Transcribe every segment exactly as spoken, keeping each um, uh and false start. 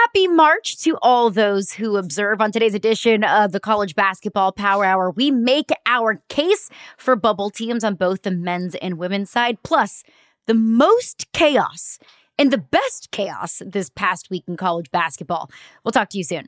Happy March to all those who observe. On today's edition of the College Basketball Power Hour, we make our case for bubble teams on both the men's and women's side, plus the most chaos and the best chaos this past week in college basketball. We'll talk to you soon.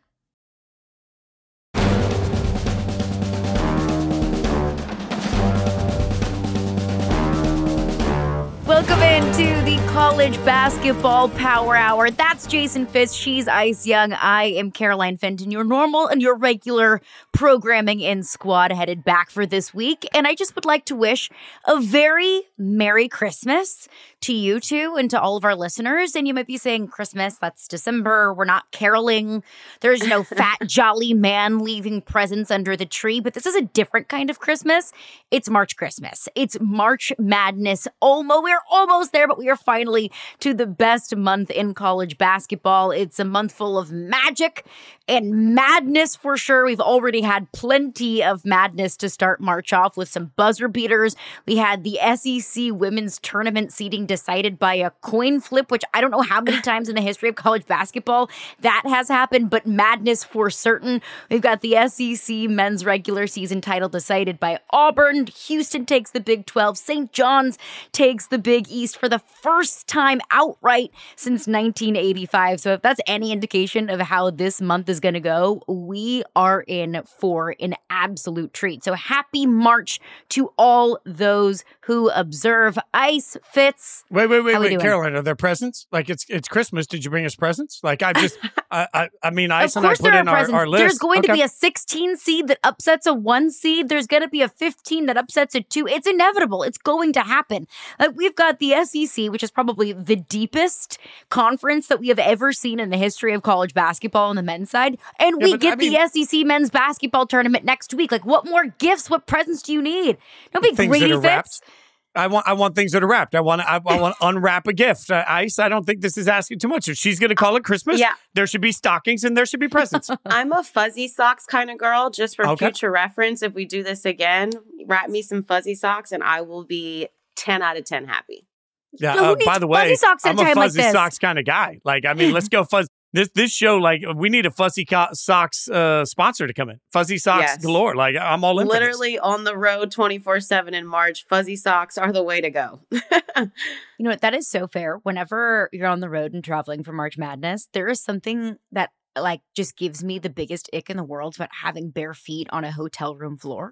Welcome into the College Basketball Power Hour. That's Jason Fitz. She's Ice Young. I am Caroline Fenton, your normal and your regular programming in squad headed back for this week. And I just would like to wish a very Merry Christmas to you two and to all of our listeners. And you might be saying, Christmas, that's December. We're not caroling. There's no fat, jolly man leaving presents under the tree. But this is a different kind of Christmas. It's March Christmas. It's March Madness. Almost, we're almost there, but we are finally to the best month in college basketball. It's a month full of magic and madness for sure. We've already had plenty of madness to start March off with some buzzer beaters. We had the S E C women's tournament seeding decided by a coin flip, which I don't know how many times in the history of college basketball that has happened, but madness for certain. We've got the S E C men's regular season title decided by Auburn. Houston takes the Big twelve. Saint John's takes the Big East for the first time outright since nineteen eighty-five. So if that's any indication of how this month is going to go, we are in for an absolute treat. So happy March to all those who observe. Ice, Fitz. Wait, wait, wait, wait, Caroline, are there presents? Like it's it's Christmas. Did you bring us presents? Like I just, I, I, I mean, Ice and I put in our, our list. There's going okay. to be a sixteen seed that upsets a one seed. There's going to be a fifteen that upsets a two. It's inevitable. It's going to happen. Like we've got the S E C, which is probably the deepest conference that we have ever seen in the history of college basketball on the men's side. And we yeah, get I mean, the S E C men's basketball tournament next week. Like, what more gifts, what presents do you need? Don't be greedy, Fitz. I want I want things that are wrapped. I want I, I want to unwrap a gift. Uh, Ice, I don't think this is asking too much. If she's going to call it Christmas, yeah. there should be stockings and there should be presents. I'm a fuzzy socks kind of girl, just for okay. future reference. If we do this again, wrap me some fuzzy socks and I will be ten out of ten happy. Yeah. Uh, by the way, I'm a fuzzy like socks kind of guy. Like, I mean, let's go fuzz. This this show, like, we need a Fuzzy Co- Socks uh, sponsor to come in. Fuzzy Socks yes. galore. Like, I'm all in Literally on the road twenty-four seven in March. Fuzzy socks are the way to go. You know what? That is so fair. Whenever you're on the road and traveling for March Madness, there is something that, like, just gives me the biggest ick in the world about having bare feet on a hotel room floor.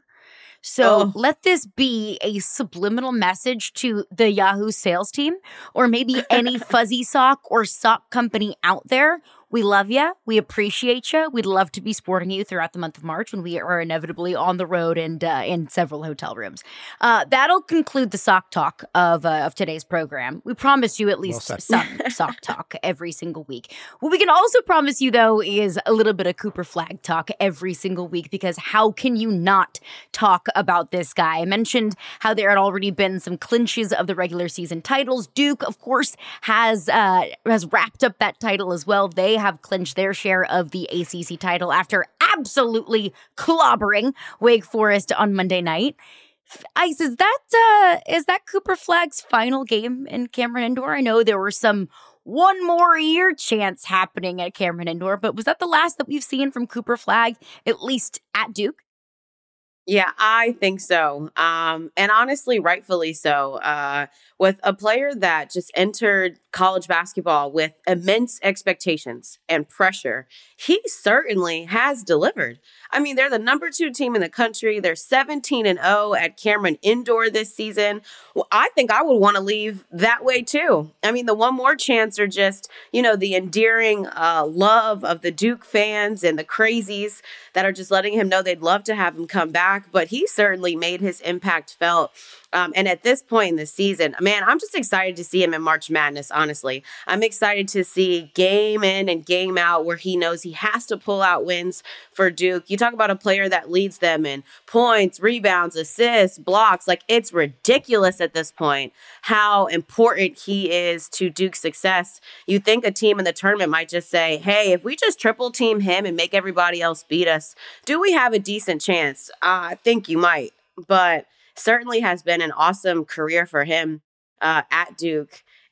So oh. let this be a subliminal message to the Yahoo sales team or maybe any fuzzy sock or sock company out there. We love you. We appreciate you. We'd love to be sporting you throughout the month of March when we are inevitably on the road and uh, in several hotel rooms. Uh, that'll conclude the sock talk of uh, of today's program. We promise you at least well some sock talk every single week. What we can also promise you, though, is a little bit of Cooper Flagg talk every single week, because how can you not talk about this guy? I mentioned how there had already been some clinches of the regular season titles. Duke, of course, has uh, has wrapped up that title as well. They have clinched their share of the A C C title after absolutely clobbering Wake Forest on Monday night. Ice, is that uh, is that Cooper Flagg's final game in Cameron Indoor? I know there were some one more year chants happening at Cameron Indoor, but was that the last that we've seen from Cooper Flagg, at least at Duke? Yeah, I think so. Um, and honestly, rightfully so. Uh, with a player that just entered college basketball with immense expectations and pressure, he certainly has delivered. I mean, they're the number two team in the country. They're seventeen and oh at Cameron Indoor this season. Well, I think I would want to leave that way too. I mean, the one more chance are just, you know, the endearing uh, love of the Duke fans and the crazies that are just letting him know they'd love to have him come back. But he certainly made his impact felt. Um, and at this point in the season, man, I'm just excited to see him in March Madness, honestly. I'm excited to see game in and game out where he knows he has to pull out wins for Duke. You talk about a player that leads them in points, rebounds, assists, blocks. Like, it's ridiculous at this point how important he is to Duke's success. You think a team in the tournament might just say, hey, if we just triple team him and make everybody else beat us, do we have a decent chance? Uh, I think you might, but certainly has been an awesome career for him uh, at Duke.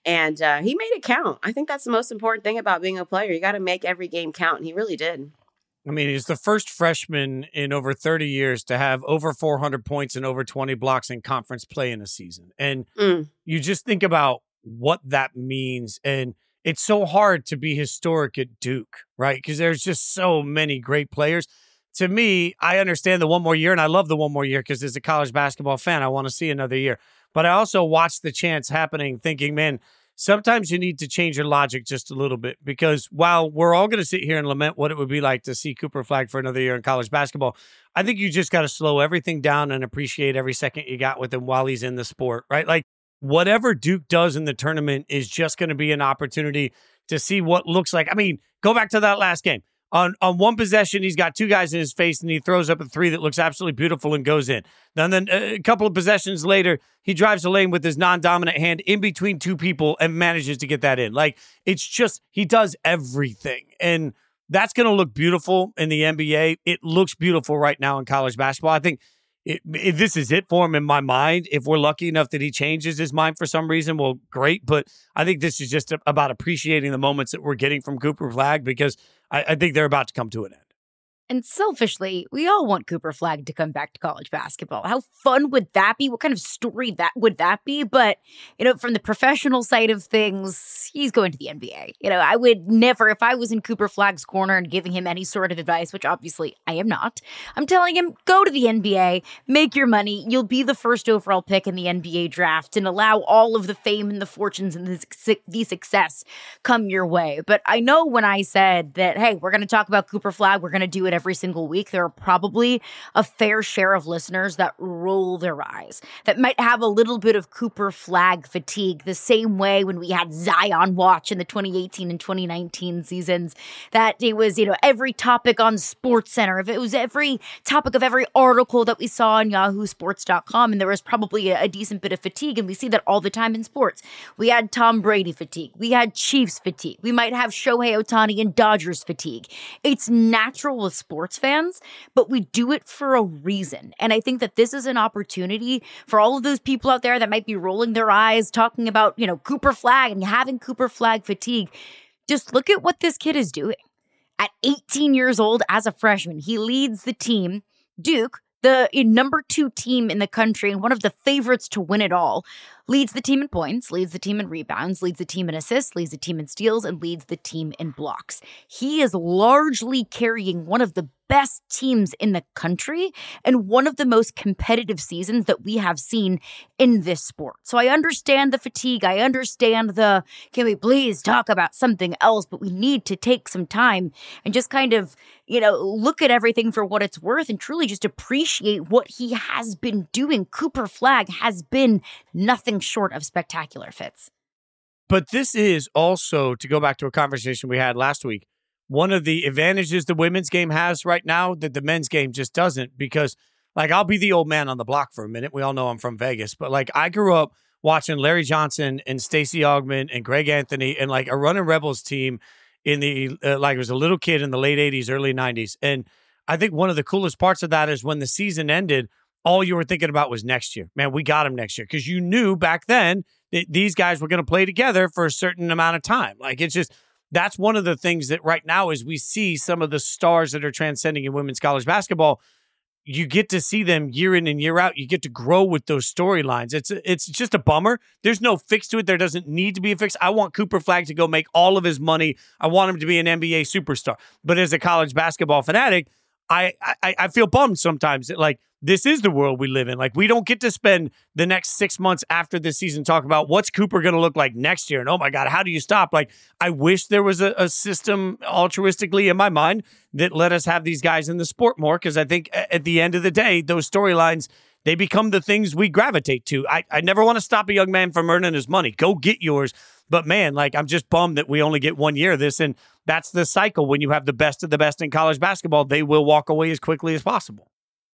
And uh, he made it count. I think that's the most important thing about being a player. You got to make every game count. And he really did. I mean, he's the first freshman in over thirty years to have over four hundred points and over twenty blocks in conference play in a season. And mm. you just think about what that means. And it's so hard to be historic at Duke, right? Because there's just so many great players. To me, I understand the one more year, and I love the one more year because as a college basketball fan, I want to see another year. But I also watch the chance happening thinking, man, sometimes you need to change your logic just a little bit, because while we're all going to sit here and lament what it would be like to see Cooper Flagg for another year in college basketball, I think you just got to slow everything down and appreciate every second you got with him while he's in the sport, right? Like whatever Duke does in the tournament is just going to be an opportunity to see what looks like. I mean, go back to that last game. On on one possession, he's got two guys in his face, and he throws up a three that looks absolutely beautiful and goes in. Then, then a couple of possessions later, he drives the lane with his non-dominant hand in between two people and manages to get that in. Like, it's just, he does everything. And that's going to look beautiful in the N B A. It looks beautiful right now in college basketball. I think it, it, this is it for him in my mind. If we're lucky enough that he changes his mind for some reason, well, great. But I think this is just about appreciating the moments that we're getting from Cooper Flagg, because I, I think they're about to come to an end. And selfishly, we all want Cooper Flagg to come back to college basketball. How fun would that be? What kind of story that would that be? But, you know, from the professional side of things, he's going to the N B A. You know, I would never, if I was in Cooper Flagg's corner and giving him any sort of advice, which obviously I am not, I'm telling him, go to the N B A, make your money. You'll be the first overall pick in the N B A draft and allow all of the fame and the fortunes and the, the success come your way. But I know when I said that, hey, we're going to talk about Cooper Flagg, we're going to do it every single week, there are probably a fair share of listeners that roll their eyes, that might have a little bit of Cooper Flagg fatigue, the same way when we had Zion Watch in the twenty eighteen and twenty nineteen seasons, that it was, you know, every topic on SportsCenter, if it was every topic of every article that we saw on yahoo sports dot com, and there was probably a, a decent bit of fatigue, and we see that all the time in sports. We had Tom Brady fatigue. We had Chiefs fatigue. We might have Shohei Ohtani and Dodgers fatigue. It's natural with sports fans, but we do it for a reason. And I think that this is an opportunity for all of those people out there that might be rolling their eyes, talking about, you know, Cooper Flagg and having Cooper Flagg fatigue. Just look at what this kid is doing. At eighteen years old, as a freshman, he leads the team, Duke, the number two team in the country and one of the favorites to win it all, leads the team in points, leads the team in rebounds, leads the team in assists, leads the team in steals, and leads the team in blocks. He is largely carrying one of the best teams in the country and one of the most competitive seasons that we have seen in this sport. So I understand the fatigue. I understand the, can we please talk about something else? But we need to take some time and just kind of, you know, look at everything for what it's worth and truly just appreciate what he has been doing. Cooper Flagg has been nothing short of spectacular, Fitz. But this is also, to go back to a conversation we had last week, one of the advantages the women's game has right now that the men's game just doesn't, because, like, I'll be the old man on the block for a minute. We all know I'm from Vegas, but, like, I grew up watching Larry Johnson and Stacey Augmon and Greg Anthony and, like, a Running Rebels team in the, uh, like, I was a little kid in the late eighties, early nineties. And I think one of the coolest parts of that is when the season ended, all you were thinking about was next year. Man, we got him next year. Because you knew back then that these guys were going to play together for a certain amount of time. Like, it's just, that's one of the things that right now is we see some of the stars that are transcending in women's college basketball. You get to see them year in and year out. You get to grow with those storylines. It's it's just a bummer. There's no fix to it. There doesn't need to be a fix. I want Cooper Flagg to go make all of his money. I want him to be an N B A superstar. But as a college basketball fanatic, I, I I feel bummed sometimes that, like, this is the world we live in. Like, we don't get to spend the next six months after this season talking about what's Cooper going to look like next year. And, oh, my God, how do you stop? Like, I wish there was a, a system altruistically in my mind that let us have these guys in the sport more, because I think at the end of the day, those storylines, they become the things we gravitate to. I, I never want to stop a young man from earning his money. Go get yours. But, man, like, I'm just bummed that we only get one year of this. And that's the cycle. When you have the best of the best in college basketball, they will walk away as quickly as possible.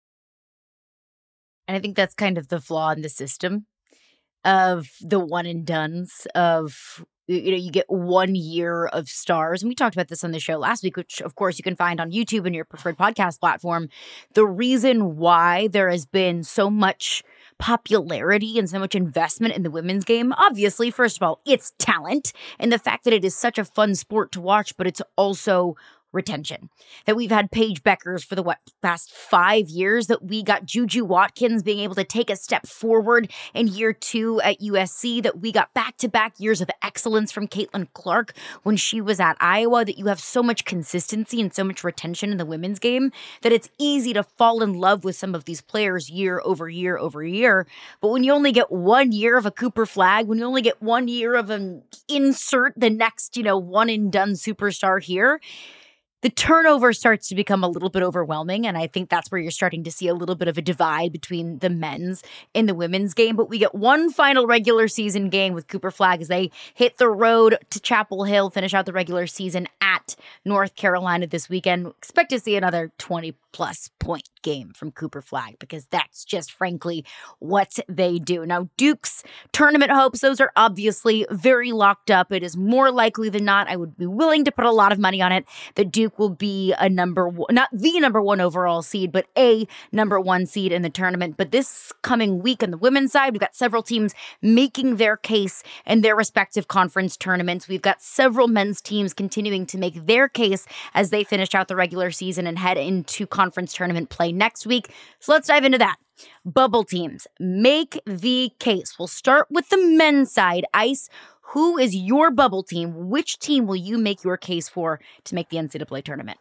And I think that's kind of the flaw in the system of the one and dones of, you know, you get one year of stars. And we talked about this on the show last week, which, of course, you can find on YouTube and your preferred podcast platform. The reason why there has been so much popularity and so much investment in the women's game. Obviously, first of all, it's talent and the fact that it is such a fun sport to watch, but it's also retention. That we've had Paige Beckers for the what, past five years, that we got Juju Watkins being able to take a step forward in year two at U S C, that we got back-to-back years of excellence from Caitlin Clark when she was at Iowa, that you have so much consistency and so much retention in the women's game that it's easy to fall in love with some of these players year over year over year. But when you only get one year of a Cooper Flagg, when you only get one year of an insert the next, you know, one and done superstar here, the turnover starts to become a little bit overwhelming, and I think that's where you're starting to see a little bit of a divide between the men's and the women's game. But we get one final regular season game with Cooper Flagg as they hit the road to Chapel Hill, finish out the regular season at North Carolina this weekend. Expect to see another twenty-plus point game from Cooper Flagg because that's just, frankly, what they do. Now, Duke's tournament hopes, those are obviously very locked up. It is more likely than not, I would be willing to put a lot of money on it, that Duke will be a number one, not the number one overall seed, but a number one seed in the tournament. But this coming week on the women's side, we've got several teams making their case in their respective conference tournaments. We've got several men's teams continuing to make their case as they finish out the regular season and head into conference tournament play next week. So let's dive into that. Bubble teams, make the case. We'll start with the men's side. Ice, who is your bubble team? Which team will you make your case for to make the N C double A tournament?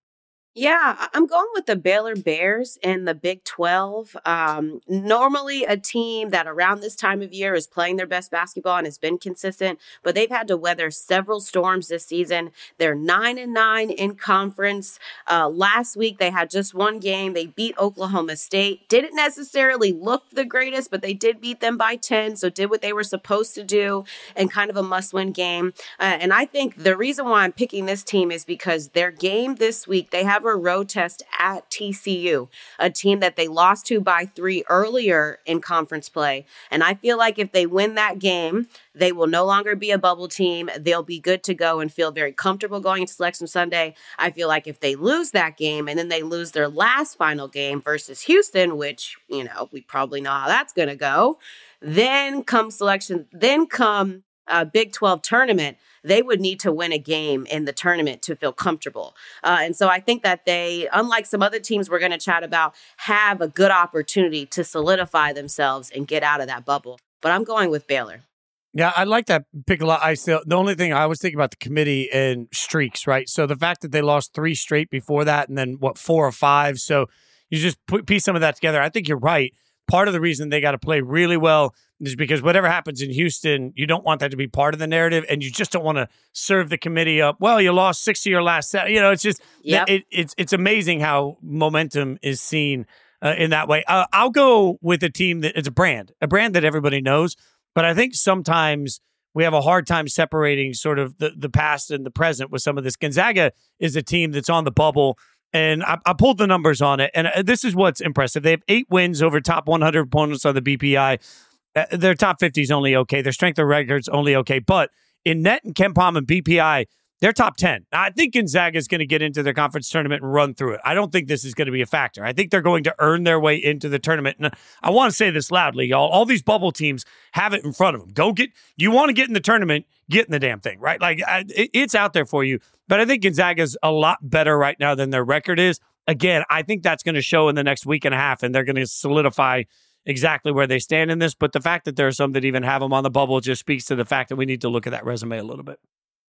Yeah, I- I'm going with the Baylor Bears in the Big twelve. Um, normally a team that around this time of year is playing their best basketball and has been consistent, but they've had to weather several storms this season. They're nine and nine in conference. Uh, last week they had just one game. They beat Oklahoma State. Didn't necessarily look the greatest, but they did beat them by ten, so did what they were supposed to do in kind of a must-win game. Uh, and I think the reason why I'm picking this team is because their game this week, they have a road test at T C U, a team that they lost to by three earlier in conference play. And I feel like if they win that game, they will no longer be a bubble team. They'll be good to go and feel very comfortable going into Selection Sunday. I feel like if they lose that game and then they lose their last final game versus Houston, which, you know, we probably know how that's going to go, then come selection, then come uh, Big twelve tournament, they would need to win a game in the tournament to feel comfortable. Uh, and so I think that they, unlike some other teams we're going to chat about, have a good opportunity to solidify themselves and get out of that bubble. But I'm going with Baylor. Yeah, I like that pick a lot. I still, the only thing I was thinking about the committee and streaks, right? So the fact that they lost three straight before that and then, what, four or five. So you just put, piece some of that together. I think you're right. Part of the reason they got to play really well is because whatever happens in Houston, you don't want that to be part of the narrative, and you just don't want to serve the committee up. Well, you lost six of your last set. You know, it's just yep. it, it's it's amazing how momentum is seen uh, in that way. Uh, I'll go with a team that it's a brand, a brand that everybody knows, but I think sometimes we have a hard time separating sort of the, the past and the present with some of this. Gonzaga is a team that's on the bubble. And I, I pulled the numbers on it, and this is what's impressive. They have eight wins over top one hundred opponents on the B P I. Uh, their top fifty is only okay. Their strength of record's only okay. But in net and KenPom and B P I, they're top ten. Now, I think Gonzaga is going to get into their conference tournament and run through it. I don't think this is going to be a factor. I think they're going to earn their way into the tournament. And I want to say this loudly, y'all. All these bubble teams have it in front of them. Go get, you want to get in the tournament, get in the damn thing, right? Like, I, it, it's out there for you. But I think Gonzaga's a lot better right now than their record is. Again, I think that's going to show in the next week and a half, and they're going to solidify exactly where they stand in this. But the fact that there are some that even have them on the bubble just speaks to the fact that we need to look at that resume a little bit.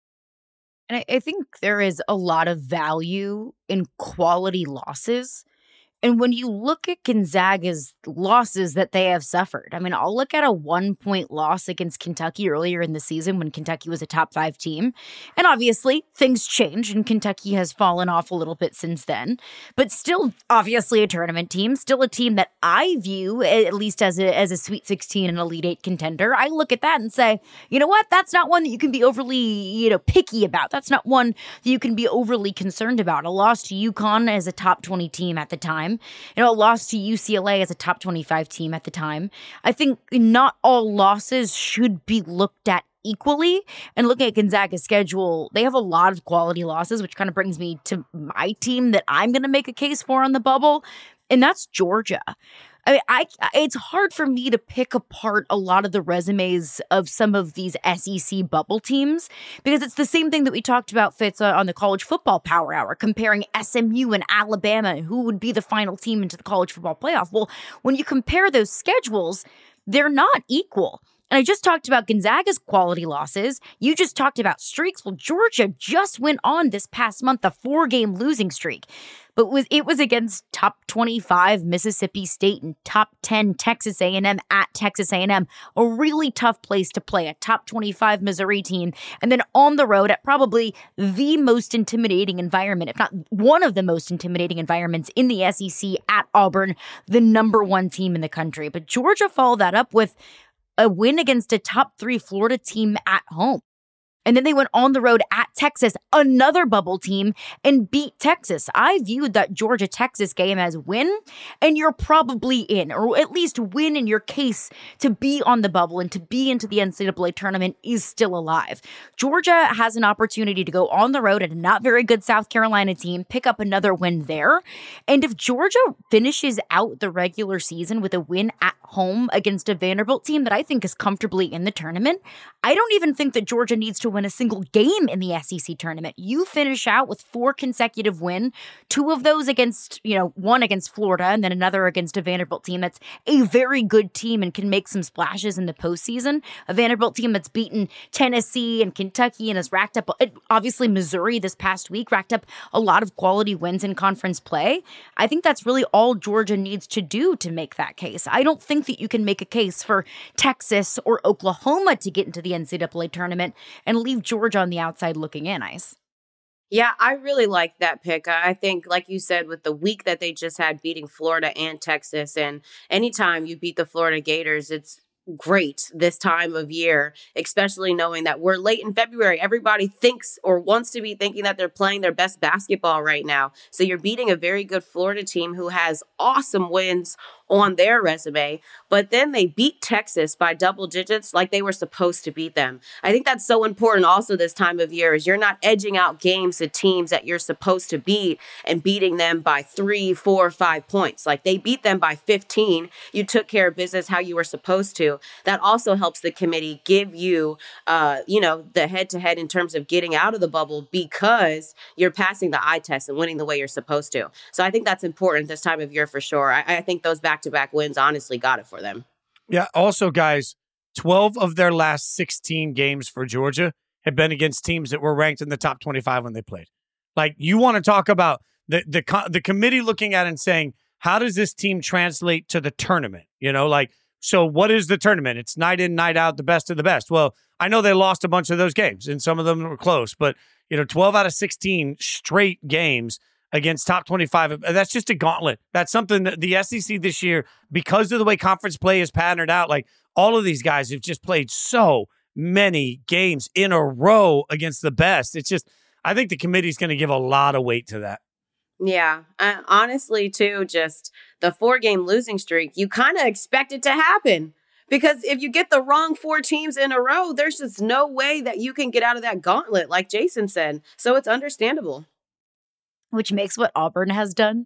And I, I think there is a lot of value in quality losses. And when you look at Gonzaga's losses that they have suffered, I mean, I'll look at a one-point loss against Kentucky earlier in the season when Kentucky was a top five team. And obviously, things change, and Kentucky has fallen off a little bit since then. But still, obviously, a tournament team, still a team that I view, at least as a, as a Sweet sixteen and Elite Eight contender. I look at that and say, you know what? That's not one that you can be overly, you know, picky about. That's not one that you can be overly concerned about. A loss to UConn as a top twenty team at the time. You know, a loss to U C L A as a top twenty-five team at the time. I think not all losses should be looked at equally. And looking at Gonzaga's schedule, they have a lot of quality losses, which kind of brings me to my team that I'm going to make a case for on the bubble, and that's Georgia. I mean, I it's hard for me to pick apart a lot of the resumes of some of these S E C bubble teams because it's the same thing that we talked about, Fitz, uh, on the College Football Power Hour, comparing S M U and Alabama and who would be the final team into the college football playoff. Well, when you compare those schedules, they're not equal. And I just talked about Gonzaga's quality losses. You just talked about streaks. Well, Georgia just went on this past month a four-game losing streak. But was, it was against top twenty-five Mississippi State and top ten Texas A and M at Texas A and M. A really tough place to play, a top twenty-five Missouri team. And then on the road at probably the most intimidating environment, if not one of the most intimidating environments in the S E C at Auburn, the number one team in the country. But Georgia followed that up with a win against a top three Florida team at home. And then they went on the road at Texas, another bubble team, and beat Texas. I viewed that Georgia-Texas game as win, and you're probably in, or at least win in your case to be on the bubble and to be into the N C double A tournament is still alive. Georgia has an opportunity to go on the road at a not very good South Carolina team, pick up another win there. And if Georgia finishes out the regular season with a win at home against a Vanderbilt team that I think is comfortably in the tournament, I don't even think that Georgia needs to win a single game in the S E C tournament. You finish out with four consecutive wins, two of those against, you know, one against Florida and then another against a Vanderbilt team that's a very good team and can make some splashes in the postseason. A Vanderbilt team that's beaten Tennessee and Kentucky and has racked up, obviously Missouri this past week, racked up a lot of quality wins in conference play. I think that's really all Georgia needs to do to make that case. I don't think that you can make a case for Texas or Oklahoma to get into the N C double A tournament and leave Georgia on the outside looking in, Ice. Yeah, I really like that pick. I think, like you said, with the week that they just had beating Florida and Texas, and anytime you beat the Florida Gators, it's great this time of year, especially knowing that we're late in February. Everybody thinks or wants to be thinking that they're playing their best basketball right now. So you're beating a very good Florida team who has awesome wins on their resume, but then they beat Texas by double digits like they were supposed to beat them. I think that's so important also this time of year is you're not edging out games to teams that you're supposed to beat and beating them by three, four, five points. Like they beat them by fifteen. You took care of business how you were supposed to. That also helps the committee give you, uh, you know, the head to head in terms of getting out of the bubble because you're passing the eye test and winning the way you're supposed to. So I think that's important this time of year for sure. I, I think those back back-to-back wins honestly got it for them. Yeah. Also, guys, twelve of their last sixteen games for Georgia have been against teams that were ranked in the top twenty-five when they played. Like, you want to talk about the the the committee looking at it and saying, how does this team translate to the tournament? You know, like, so what is the tournament? It's night in, night out, the best of the best. Well, I know they lost a bunch of those games, and some of them were close, but, you know, twelve out of sixteen straight games against top twenty-five. That's just a gauntlet. That's something that the S E C this year, because of the way conference play is patterned out, like all of these guys have just played so many games in a row against the best. It's just, I think the committee's going to give a lot of weight to that. Yeah. Uh, honestly, too, just the four-game losing streak, you kind of expect it to happen. Because if you get the wrong four teams in a row, there's just no way that you can get out of that gauntlet, like Jason said. So it's understandable. Which makes what Auburn has done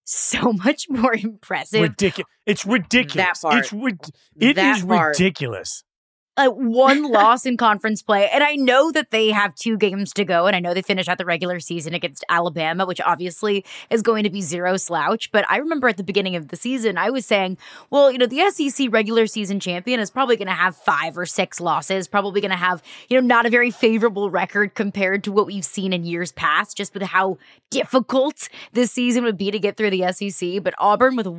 so much more impressive. Ridiculous. It's ridiculous. That part. It's rid- it that is part. ridiculous. Uh, one loss in conference play. And I know that they have two games to go. And I know they finish out the regular season against Alabama, which obviously is going to be zero slouch. But I remember at the beginning of the season, I was saying, well, you know, the S E C regular season champion is probably going to have five or six losses, probably going to have, you know, not a very favorable record compared to what we've seen in years past, just with how difficult this season would be to get through the S E C. But Auburn with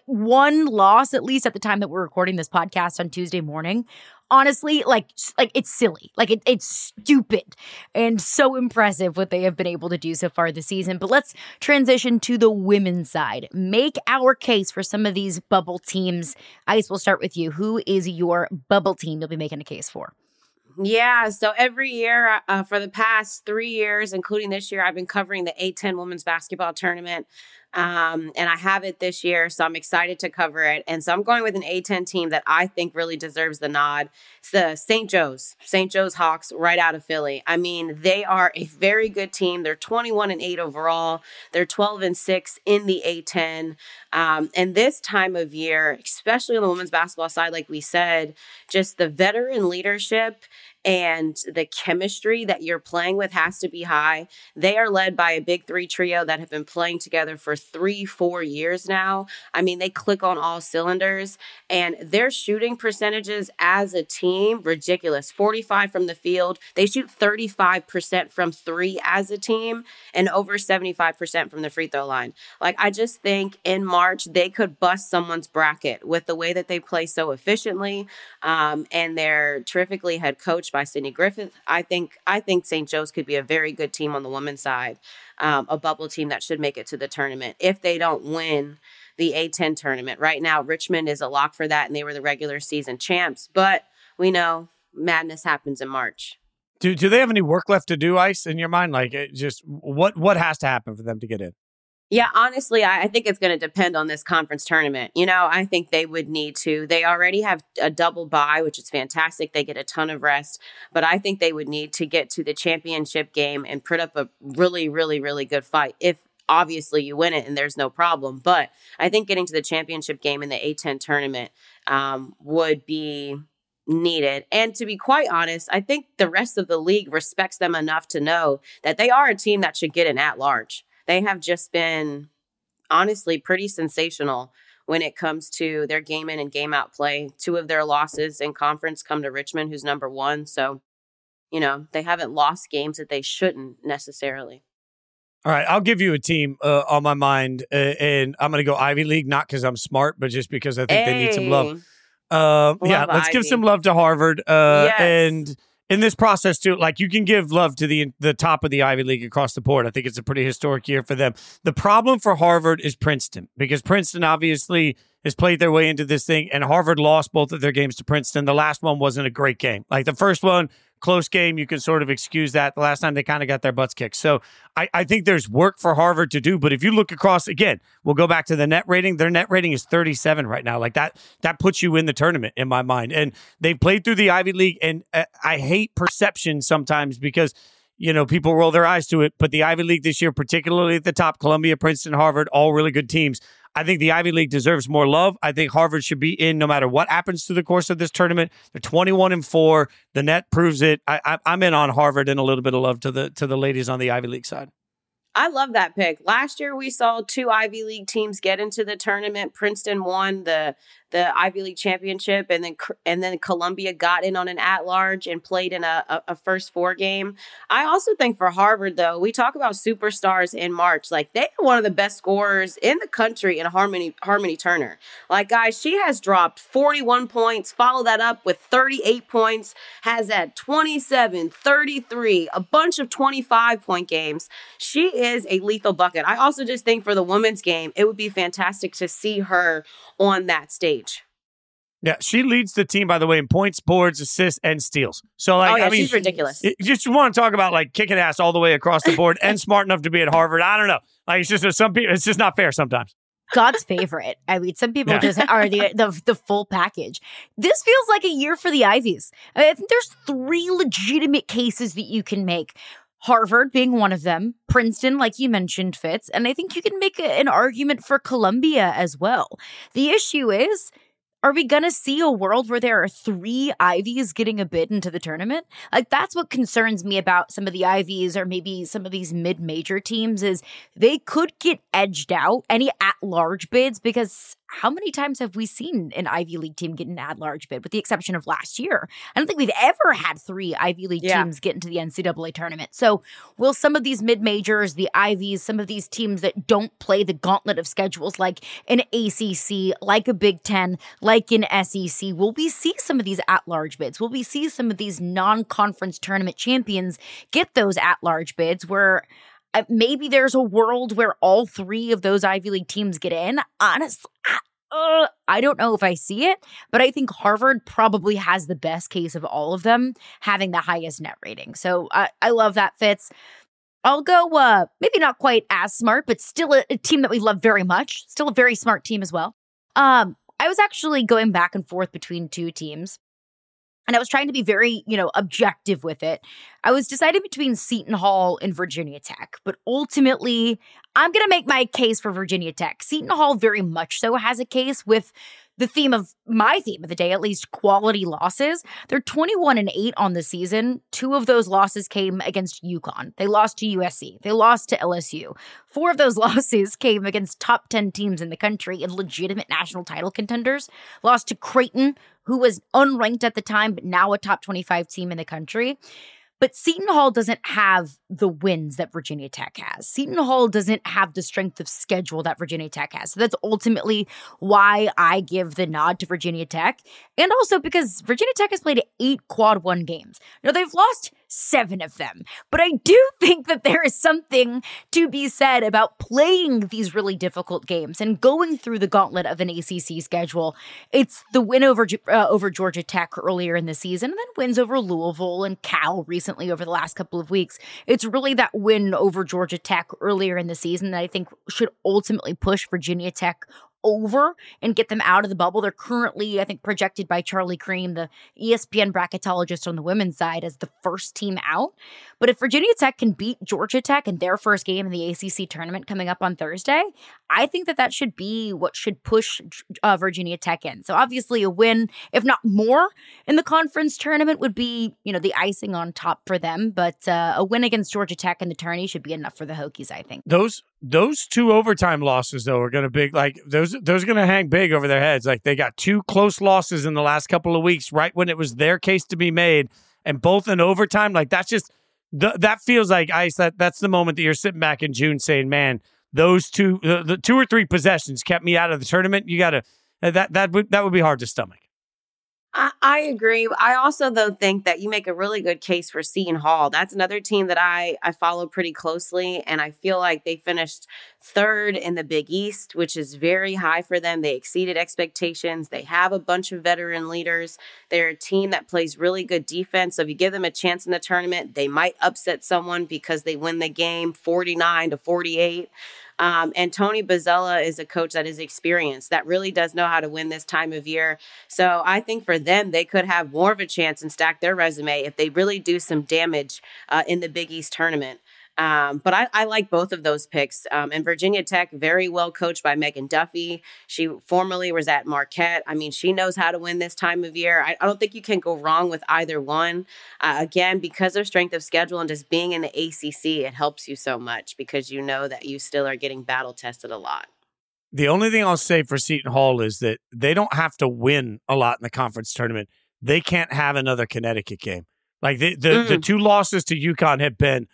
one loss, at least at the time that we're recording this podcast on Tuesday morning, honestly, like, like it's silly. Like, it, it's stupid and so impressive what they have been able to do so far this season. But let's transition to the women's side. Make our case for some of these bubble teams. Ice, we'll start with you. Who is your bubble team you'll be making a case for? Yeah, so every year uh, for the past three years, including this year, I've been covering the A ten women's basketball tournament. Um, and I have it this year, so I'm excited to cover it. And so I'm going with an A ten team that I think really deserves the nod. It's the Saint Joe's, Saint Joe's Hawks, right out of Philly. I mean, they are a very good team. They're twenty-one and eight overall. They're twelve and six in the A ten. Um, and this time of year, especially on the women's basketball side, like we said, just the veteran leadership and the chemistry that you're playing with has to be high. They are led by a big three trio that have been playing together for three, four years now. I mean, they click on all cylinders, and their shooting percentages as a team, ridiculous. forty-five from the field. They shoot thirty-five percent from three as a team and over seventy-five percent from the free throw line. Like, I just think in March, they could bust someone's bracket with the way that they play so efficiently. Um, and they're terrifically head coached by Sydney Griffith. I think I think Saint Joe's could be a very good team on the women's side, um, a bubble team that should make it to the tournament if they don't win the A ten tournament. Right now, Richmond is a lock for that, and they were the regular season champs. But we know madness happens in March. Do do they have any work left to do, Ice, in your mind? Like, it just what what has to happen for them to get in? Yeah, honestly, I, I think it's going to depend on this conference tournament. You know, I think they would need to. They already have a double bye, which is fantastic. They get a ton of rest. But I think they would need to get to the championship game and put up a really, really, really good fight. If obviously you win it and there's no problem. But I think getting to the championship game in the A ten tournament um, would be needed. And to be quite honest, I think the rest of the league respects them enough to know that they are a team that should get an at-large. They have just been, honestly, pretty sensational when it comes to their game in and game out play. Two of their losses in conference come to Richmond, who's number one. So, you know, they haven't lost games that they shouldn't necessarily. All right, I'll give you a team uh, on my mind, uh, and I'm going to go Ivy League, not because I'm smart, but just because I think hey. they need some love. Uh, love yeah, let's Ivy. give some love to Harvard. Uh, yes. And in this process, too, like, you can give love to the the top of the Ivy League across the board. I think it's a pretty historic year for them. The problem for Harvard is Princeton, because Princeton obviously has played their way into this thing, and Harvard lost both of their games to Princeton. The last one wasn't a great game. Like, the first one, close game, you can sort of excuse that. The last time they kind of got their butts kicked. So I, I think there's work for Harvard to do. But if you look across, again, we'll go back to the net rating. Their net rating is thirty-seven right now. Like, that that puts you in the tournament in my mind. And they've played through the Ivy League. And uh, I hate perception sometimes because, you know, people roll their eyes to it. But the Ivy League this year, particularly at the top, Columbia, Princeton, Harvard, all really good teams. I think the Ivy League deserves more love. I think Harvard should be in no matter what happens through the course of this tournament. They're twenty-one and four. The net proves it. I, I, I'm in on Harvard, and a little bit of love to the to the ladies on the Ivy League side. I love that pick. Last year, we saw two Ivy League teams get into the tournament. Princeton won the the Ivy League championship, and then and then Columbia got in on an at-large and played in a, a, a first four game. I also think for Harvard, though, we talk about superstars in March. Like, they are one of the best scorers in the country in Harmony Harmony Turner. Like, guys, she has dropped forty-one points, follow that up with thirty-eight points, has had twenty-seven, thirty-three, a bunch of twenty-five point games. She is a lethal bucket. I also just think for the women's game, it would be fantastic to see her on that stage. Yeah, she leads the team, by the way, in points, boards, assists, and steals. So, like, oh, yeah, I mean, she's ridiculous. It, just want to talk about, like, kicking ass all the way across the board and smart enough to be at Harvard. I don't know. Like, it's just some people. It's just not fair sometimes. God's favorite. I mean, some people Yeah. just are the, the the full package. This feels like a year for the Ivies. I think there's three legitimate cases that you can make. Harvard being one of them, Princeton, like you mentioned, Fitz, and I think you can make a, an argument for Columbia as well. The issue is, are we going to see a world where there are three Ivies getting a bid into the tournament? Like, that's what concerns me about some of the Ivies or maybe some of these mid-major teams is they could get edged out, any at-large bids, because how many times have we seen an Ivy League team get an at-large bid, with the exception of last year? I don't think we've ever had three Ivy League Yeah. teams get into the N C double A tournament. So will some of these mid-majors, the Ivies, some of these teams that don't play the gauntlet of schedules like an A C C, like a Big Ten, like an S E C, will we see some of these at-large bids? Will we see some of these non-conference tournament champions get those at-large bids where uh, maybe there's a world where all three of those Ivy League teams get in? Honestly, I, uh, I don't know if I see it, but I think Harvard probably has the best case of all of them having the highest net rating. So I, I love that, Fitz. I'll go, uh, maybe not quite as smart, but still a, a team that we love very much. Still a very smart team as well. Um, I was actually going back and forth between two teams, and I was trying to be very, you know, objective with it. I was deciding between Seton Hall and Virginia Tech, but ultimately, I'm going to make my case for Virginia Tech. Seton Hall very much so has a case with the theme of my theme of the day, at least quality losses. They're twenty-one and eight on the season. Two of those losses came against UConn. They lost to U S C. They lost to L S U. Four of those losses came against top ten teams in the country and legitimate national title contenders. Lost to Creighton, who was unranked at the time, but now a top twenty-five team in the country. But Seton Hall doesn't have the wins that Virginia Tech has. Seton Hall doesn't have the strength of schedule that Virginia Tech has. So that's ultimately why I give the nod to Virginia Tech. And also because Virginia Tech has played eight quad one games. Now, they've lost seven of them. But I do think that there is something to be said about playing these really difficult games and going through the gauntlet of an A C C schedule. It's the win over uh, over Georgia Tech earlier in the season, and then wins over Louisville and Cal recently over the last couple of weeks. It's really that win over Georgia Tech earlier in the season that I think should ultimately push Virginia Tech over and get them out of the bubble. They're currently, I think, projected by Charlie Cream, the E S P N bracketologist on the women's side, as the first team out. But if Virginia Tech can beat Georgia Tech in their first game in the A C C tournament coming up on Thursday, I think that that should be what should push uh, Virginia Tech in. So obviously a win, if not more, in the conference tournament would be, you know, the icing on top for them. But uh, a win against Georgia Tech in the tourney should be enough for the Hokies, I think. Those those two overtime losses, though, are going to big, like those those are going to hang big over their heads. Like they got two close losses in the last couple of weeks, right when it was their case to be made, and both in overtime. Like that's just th- that feels like ice. That that's the moment that you're sitting back in June saying, "Man, those two, the, the two or three possessions kept me out of the tournament." You got to that that would that would be hard to stomach. I, I agree. I also, though, think that you make a really good case for Seton Hall. That's another team that I, I follow pretty closely, and I feel like they finished third in the Big East, which is very high for them. They exceeded expectations. They have a bunch of veteran leaders. They're a team that plays really good defense. So if you give them a chance in the tournament, they might upset someone because they win the game forty-nine to forty-eight. Um, and Tony Bozzella is a coach that is experienced, that really does know how to win this time of year. So I think for them, they could have more of a chance and stack their resume if they really do some damage uh, in the Big East tournament. Um, but I, I like both of those picks. Um, and Virginia Tech, very well coached by Megan Duffy. She formerly was at Marquette. I mean, she knows how to win this time of year. I, I don't think you can go wrong with either one. Uh, again, because of strength of schedule and just being in the A C C, it helps you so much because you know that you still are getting battle tested a lot. The only thing I'll say for Seton Hall is that they don't have to win a lot in the conference tournament. They can't have another Connecticut game. Like the the, mm. the two losses to UConn have been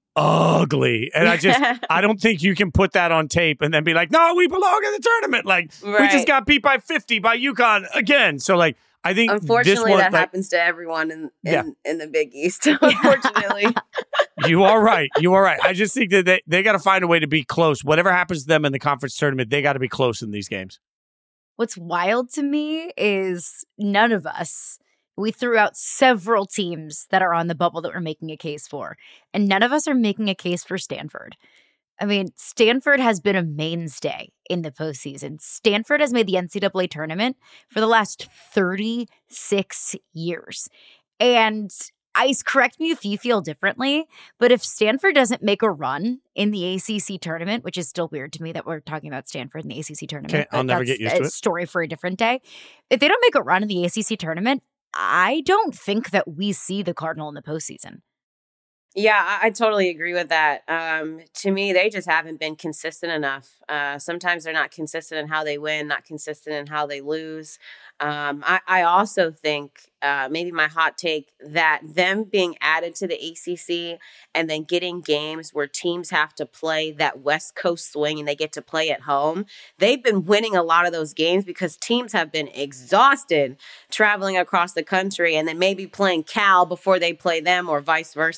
ugly. And I just, I don't think you can put that on tape and then be like, no, we belong in the tournament. Like, right. We just got beat by fifty by UConn again. So, like, I think unfortunately this one, that like, happens to everyone in, in, yeah. in the Big East, unfortunately. You are right. You are right. I just think that they, they got to find a way to be close. Whatever happens to them in the conference tournament, they got to be close in these games. What's wild to me is none of us, we threw out several teams that are on the bubble that we're making a case for, and none of us are making a case for Stanford. I mean, Stanford has been a mainstay in the postseason. Stanford has made the N C double A tournament for the last thirty-six years. And Ice, correct me if you feel differently, but if Stanford doesn't make a run in the A C C tournament, which is still weird to me that we're talking about Stanford in the A C C tournament. Okay, I'll never get used to it. Story for a different day. If they don't make a run in the A C C tournament, I don't think that we see the Cardinal in the postseason. Yeah, I, I totally agree with that. Um, to me, they just haven't been consistent enough. Uh, sometimes they're not consistent in how they win, not consistent in how they lose. Um, I, I also think uh, maybe my hot take that them being added to the A C C and then getting games where teams have to play that West Coast swing and they get to play at home. They've been winning a lot of those games because teams have been exhausted traveling across the country and then maybe playing Cal before they play them or vice versa.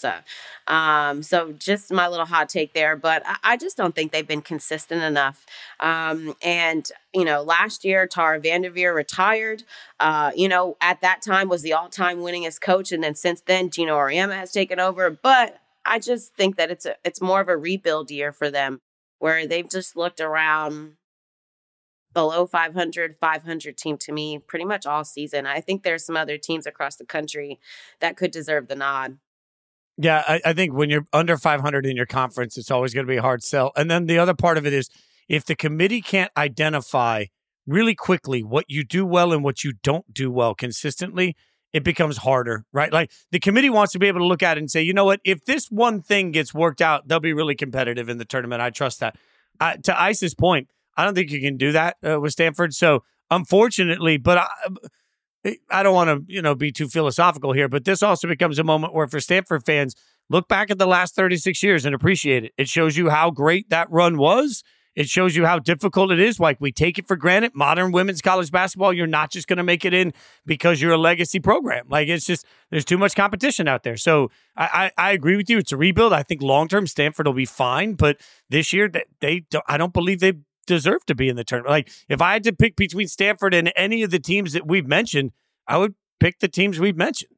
Um, so just my little hot take there, but I, I just don't think they've been consistent enough. Um, and, you know, last year, Tara Vanderveer retired, uh, you know, at that time was the all-time winningest coach. And then since then, Gino Auriemma has taken over. But I just think that it's a, it's more of a rebuild year for them, where they've just looked around below five hundred, five hundred team to me pretty much all season. I think there's some other teams across the country that could deserve the nod. Yeah, I, I think when you're under five hundred in your conference, it's always going to be a hard sell. And then the other part of it is if the committee can't identify really quickly what you do well and what you don't do well consistently, it becomes harder, right? Like the committee wants to be able to look at it and say, you know what, if this one thing gets worked out, they'll be really competitive in the tournament. I trust that. Uh, to Ice's point, I don't think you can do that uh, with Stanford. So unfortunately, but I, I don't want to, you know, be too philosophical here, but this also becomes a moment where for Stanford fans, look back at the last thirty-six years and appreciate it. It shows you how great that run was. It shows you how difficult it is. Like we take it for granted. Modern women's college basketball, you're not just going to make it in because you're a legacy program. Like it's just, there's too much competition out there. So I, I, I agree with you. It's a rebuild. I think long-term Stanford will be fine, but this year they, they don't, I don't believe they deserve to be in the tournament. Like if I had to pick between Stanford and any of the teams that we've mentioned, I would pick the teams we've mentioned.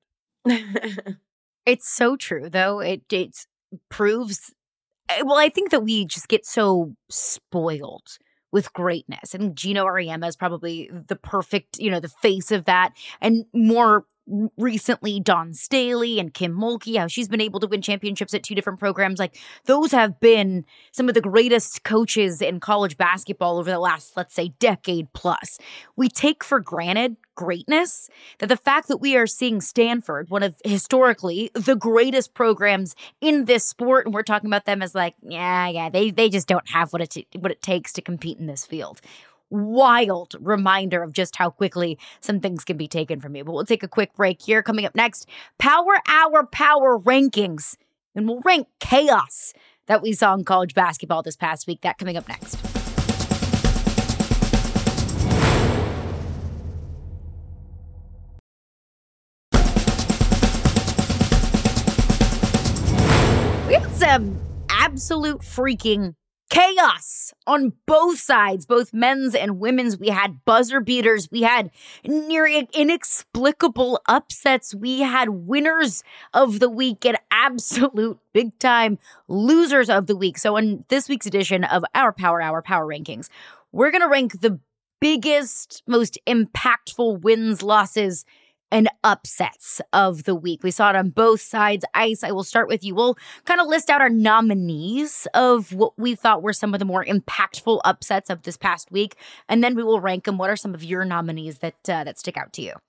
It's so true, though. It it proves. Well, I think that we just get so spoiled with greatness, and Gino Auriemma is probably the perfect, you know, the face of that, and more recently Dawn Staley and Kim Mulkey, how she's been able to win championships at two different programs. Like those have been some of the greatest coaches in college basketball over the last, let's say, decade plus. We take for granted greatness, that the fact that we are seeing Stanford, one of historically the greatest programs in this sport, and we're talking about them as like, yeah, yeah, they they just don't have what it t- what it takes to compete in this field. Wild reminder of just how quickly some things can be taken from you. But we'll take a quick break here. Coming up next, Power Hour Power Rankings. And we'll rank chaos that we saw in college basketball this past week. That coming up next. We had some absolute freaking chaos on both sides, both men's and women's. We had buzzer beaters. We had near inexplicable upsets. We had winners of the week and absolute big time losers of the week. So in this week's edition of our Power Hour Power Rankings, we're going to rank the biggest, most impactful wins, losses, and upsets of the week. We saw it on both sides. Ice, I will start with you. We'll kind of list out our nominees of what we thought were some of the more impactful upsets of this past week, and then we will rank them. What are some of your nominees that uh, that stick out to you?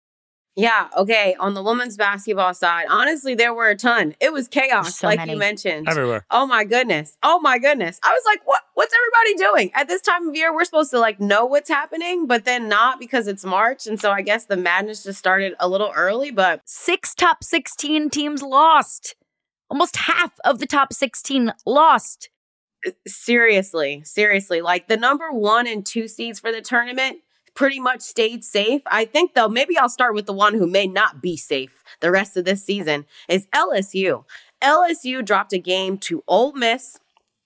Yeah, okay. On the women's basketball side, honestly, there were a ton. It was chaos, So like many. you mentioned. Everywhere. Oh my goodness. Oh my goodness. I was like, what? What's everybody doing? At this time of year, we're supposed to like know what's happening, but then not because it's March. And so I guess the madness just started a little early, but Six top sixteen teams lost. Almost half of the top sixteen lost. seriously, seriously, like the number one and two seeds for the tournament pretty much stayed safe. I think, though, maybe I'll start with the one who may not be safe the rest of this season is L S U. L S U dropped a game to Ole Miss.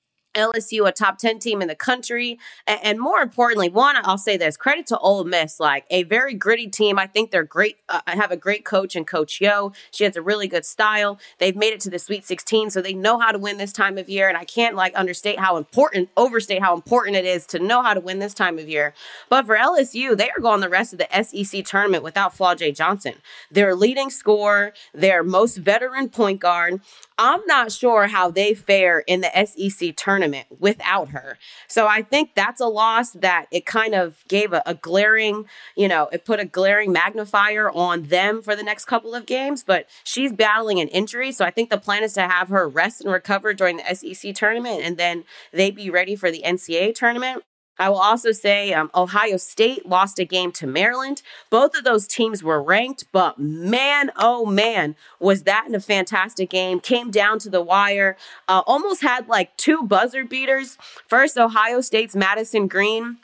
L S U, a top ten team in the country. And, and more importantly, one, I'll say this, credit to Ole Miss, like a very gritty team. I think they're great. Uh, I have a great coach in Coach Yo. She has a really good style. They've made it to the Sweet sixteen, so they know how to win this time of year. And I can't like understate how important, overstate how important it is to know how to win this time of year. But for L S U, they are going the rest of the S E C tournament without Flau'jae Johnson. Their leading scorer, their most veteran point guard. I'm not sure how they fare in the S E C tournament without her. So I think that's a loss that it kind of gave a, a glaring, you know, it put a glaring magnifier on them for the next couple of games, but she's battling an injury. So I think the plan is to have her rest and recover during the S E C tournament, and then they be ready for the N C double A tournament. I will also say um, Ohio State lost a game to Maryland. Both of those teams were ranked, but man, oh man, was that in a fantastic game. Came down to the wire. Uh, almost had like two buzzer beaters. First, Ohio State's Madison Green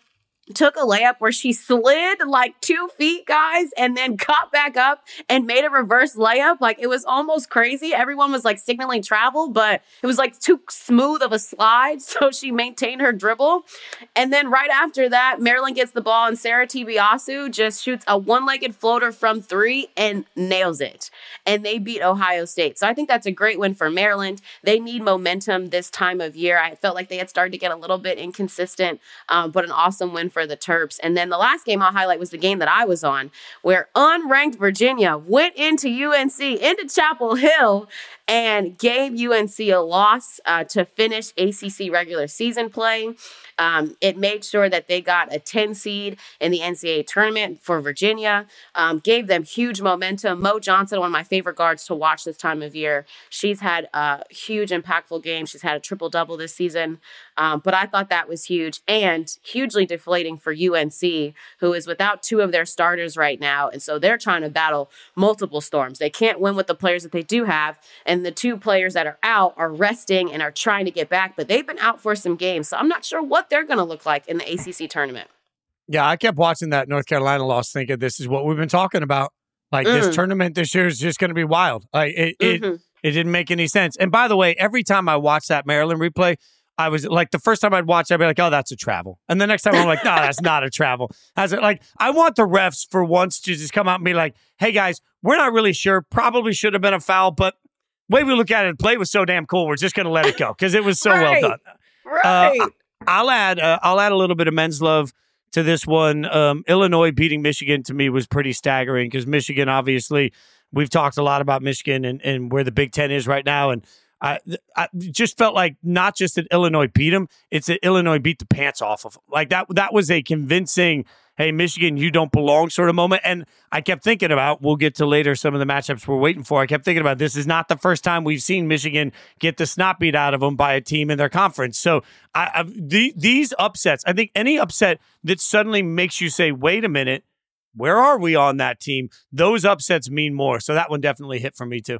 took a layup where she slid like two feet, guys, and then got back up and made a reverse layup. Like, it was almost crazy. Everyone was like signaling travel, but it was like too smooth of a slide. So she maintained her dribble. And then right after that, Maryland gets the ball and Sarah Tibiasu just shoots a one-legged floater from three and nails it. And they beat Ohio State. So I think that's a great win for Maryland. They need momentum this time of year. I felt like they had started to get a little bit inconsistent, um, but an awesome win for the Terps. And then the last game I'll highlight was the game that I was on, where unranked Virginia went into U N C, into Chapel Hill, and gave U N C a loss uh, to finish A C C regular season play. Um, it made sure that they got a ten seed in the N C double A tournament for Virginia, um, gave them huge momentum. Mo Johnson, one of my favorite guards to watch this time of year. She's had a huge impactful game. She's had a triple-double this season. Um, but I thought that was huge and hugely deflating for U N C, who is without two of their starters right now. And so they're trying to battle multiple storms. They can't win with the players that they do have. And the two players that are out are resting and are trying to get back. But they've been out for some games. So I'm not sure what they're going to look like in the A C C tournament. Yeah, I kept watching that North Carolina loss thinking this is what we've been talking about. Like, mm. this tournament this year is just going to be wild. Like, it, mm-hmm. it, it didn't make any sense. And by the way, every time I watch that Maryland replay, I was like, the first time I'd watch, I'd be like, oh, that's a travel. And the next time I'm like, no, that's not a travel. I was like, I want the refs for once to just come out and be like, hey, guys, we're not really sure. Probably should have been a foul, but the way we look at it, play was so damn cool. We're just going to let it go because it was so right. well done. Right. Uh, I'll add, uh, I'll add a little bit of men's love to this one. Um, Illinois beating Michigan to me was pretty staggering because Michigan, obviously, we've talked a lot about Michigan and, and where the Big Ten is right now. And I, I just felt like not just that Illinois beat them, it's that Illinois beat the pants off of them. Like that, that was a convincing, hey, Michigan, you don't belong sort of moment. And I kept thinking about, we'll get to later some of the matchups we're waiting for. I kept thinking about this is not the first time we've seen Michigan get the snot beat out of them by a team in their conference. So I, I the, these upsets, I think any upset that suddenly makes you say, wait a minute, where are we on that team? Those upsets mean more. So that one definitely hit for me too.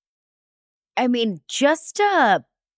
I mean, just uh,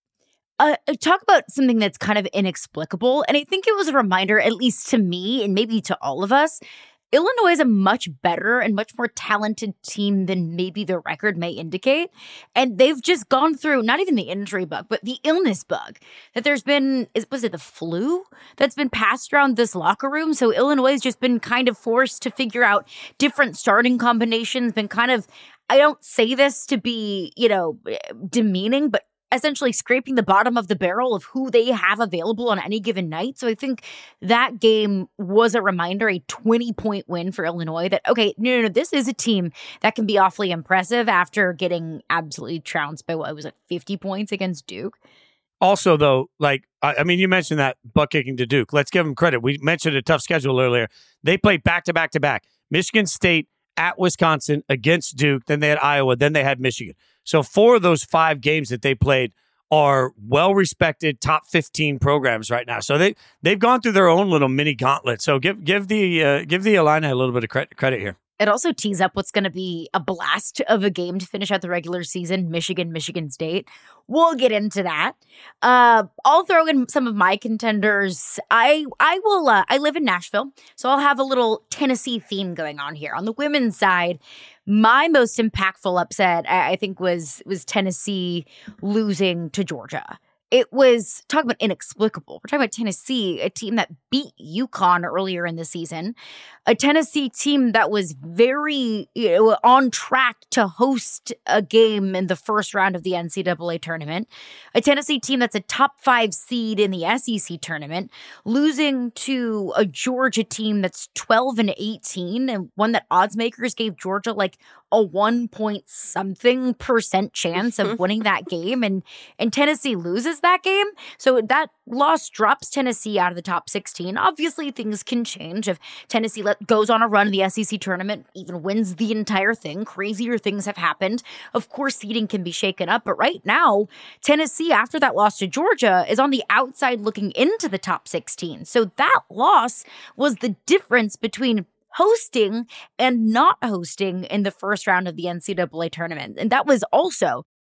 uh, talk about something that's kind of inexplicable. And I think it was a reminder, at least to me and maybe to all of us, Illinois is a much better and much more talented team than maybe the record may indicate. And they've just gone through not even the injury bug, but the illness bug that there's been, is, was it the flu that's been passed around this locker room? So Illinois has just been kind of forced to figure out different starting combinations, been kind of, I don't say this to be, you know, demeaning, but essentially scraping the bottom of the barrel of who they have available on any given night. So I think that game was a reminder, a twenty-point win for Illinois that, okay, no, no, no, this is a team that can be awfully impressive after getting absolutely trounced by, what was it, fifty points against Duke? Also, though, like, I, I mean, you mentioned that butt kicking to Duke. Let's give them credit. We mentioned a tough schedule earlier. They played back-to-back-to-back. Michigan State at Wisconsin against Duke, then they had Iowa, then they had Michigan. So four of those five games that they played are well-respected top fifteen programs right now. So they, they've gone through their own little mini gauntlet. So give give the uh, give the Illini a little bit of credit, credit here. It also tees up what's going to be a blast of a game to finish out the regular season, Michigan, Michigan State. We'll get into that. Uh, I'll throw in some of my contenders. I I will. Uh, I live in Nashville, so I'll have a little Tennessee theme going on here. On the women's side, my most impactful upset, I, I think, was was Tennessee losing to Georgia. It was, talk about inexplicable. We're talking about Tennessee, a team that beat UConn earlier in the season, a Tennessee team that was very, you know, on track to host a game in the first round of the N C double A tournament, a Tennessee team that's a top five seed in the S E C tournament, losing to a Georgia team that's twelve and eighteen, and one that odds makers gave Georgia like a one point something percent chance of winning that game, and and Tennessee loses that game. So that loss drops Tennessee out of the top sixteen. Obviously, things can change if Tennessee let, goes on a run in the S E C tournament, even wins the entire thing. Crazier things have happened. Of course, seeding can be shaken up, but right now, Tennessee, after that loss to Georgia, is on the outside looking into the top sixteen. So that loss was the difference between hosting and not hosting in the first round of the N C double A tournament. And that was also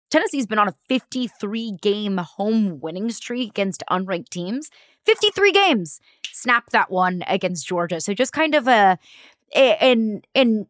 Tennessee's been on a fifty-three game home winning streak against unranked teams. fifty-three games. Snapped that one against Georgia. So just kind of a an an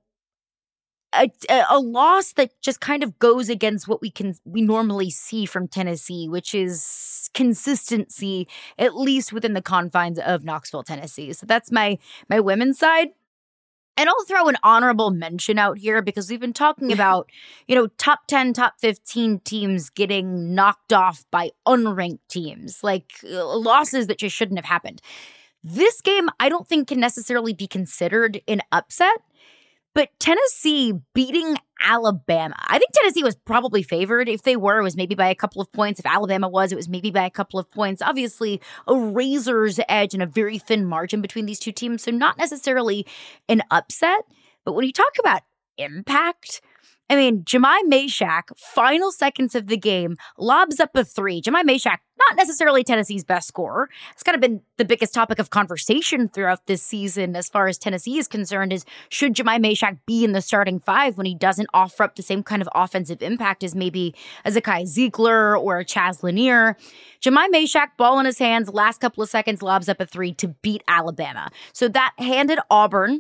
a, a loss that just kind of goes against what we can we normally see from Tennessee, which is consistency, at least within the confines of Knoxville, Tennessee. So that's my my women's side. And I'll throw an honorable mention out here because we've been talking about, you know, top ten, top fifteen teams getting knocked off by unranked teams, like uh, losses that just shouldn't have happened. This game, I don't think can necessarily be considered an upset, but Tennessee beating Alabama. I think Tennessee was probably favored. If they were, it was maybe by a couple of points. If Alabama was, it was maybe by a couple of points. Obviously, a razor's edge and a very thin margin between these two teams. So not necessarily an upset. But when you talk about impact, I mean, Jemai Mashack, final seconds of the game, lobs up a three. Jemai Mashack, not necessarily Tennessee's best scorer. It's kind of been the biggest topic of conversation throughout this season as far as Tennessee is concerned is should Jemai Mashack be in the starting five when he doesn't offer up the same kind of offensive impact as maybe a Zakai Ziegler or a Chaz Lanier. Jemai Mashack, ball in his hands, last couple of seconds, lobs up a three to beat Alabama. So that handed Auburn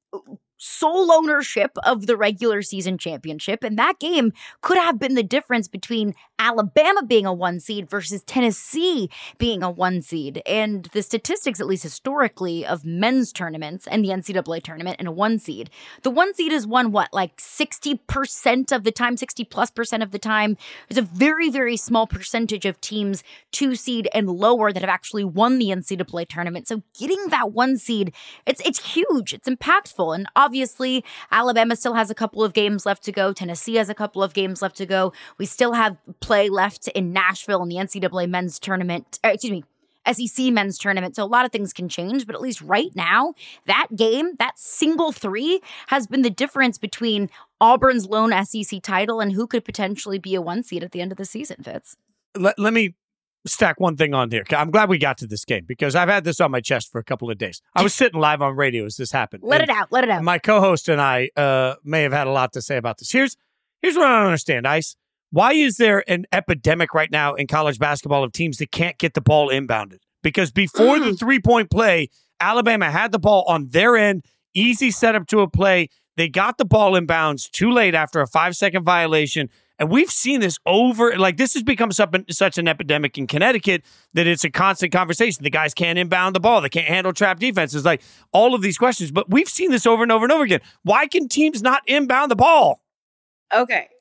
sole ownership of the regular season championship. And that game could have been the difference between Alabama being a one seed versus Tennessee being a one seed. And the statistics, at least historically, of men's tournaments and the N C double A tournament and a one seed. The one seed is won, what, like sixty percent of the time, sixty plus percent of the time. There's a very, very small percentage of teams two seed and lower that have actually won the N C double A tournament. So getting that one seed, it's it's huge. It's impactful. And obviously, Alabama still has a couple of games left to go. Tennessee has a couple of games left to go. We still have play left in Nashville in the N C double A men's tournament, uh, excuse me, S E C men's tournament. So a lot of things can change, but at least right now, that game, that single three has been the difference between Auburn's lone S E C title and who could potentially be a one seed at the end of the season, Fitz. Let, let me stack one thing on there. I'm glad we got to this game because I've had this on my chest for a couple of days. I was sitting live on radio as this happened. Let it out. Let it out. My co-host and I uh, may have had a lot to say about this. Here's, here's what I don't understand, Ice. Why is there an epidemic right now in college basketball of teams that can't get the ball inbounded? Because before mm. the three-point play, Alabama had the ball on their end, easy setup to a play. They got the ball inbounds too late after a five-second violation. And we've seen this over, like this has become such an epidemic in Connecticut that it's a constant conversation. The guys can't inbound the ball. They can't handle trap defenses, like all of these questions. But we've seen this over and over and over again. Why can teams not inbound the ball? Okay.